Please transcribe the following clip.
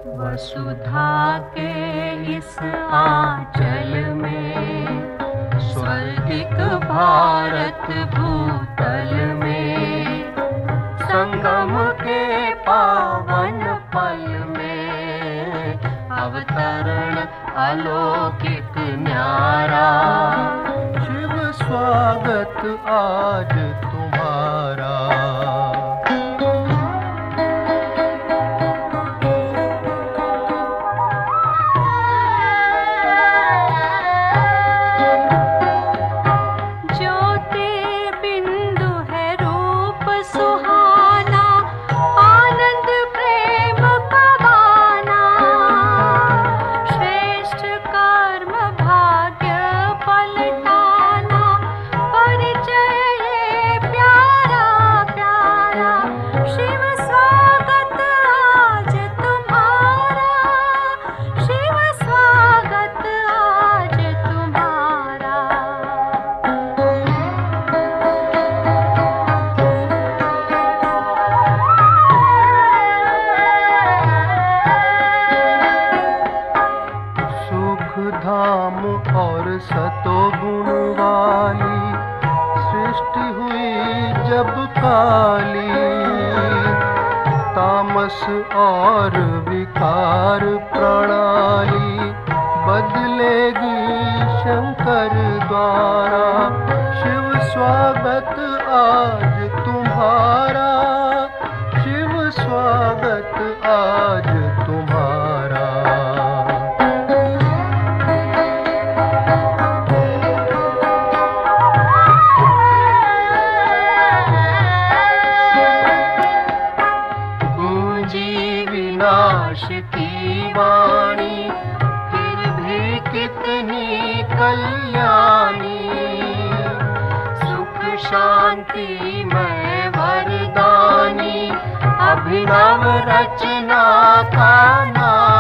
वसुधा के इस आंचल में, स्वर्गिक भारत भूतल में, संगम के पावन पल में, अवतरण अलौकिक न्यारा। शिव स्वागत आज तुम्हारा। धाम और सतो गुण वाली सृष्टि हुई जब काली। तामस और विकार प्रणाली बदलेगी शंकर द्वारा। शिव स्वागत आज तुम्हारा, शिव स्वागत आज तुम्हारा। विनाश की वाणी फिर भी कितनी कल्याणी। सुख शांति में वरदानी, अभिनव रचना का नाम।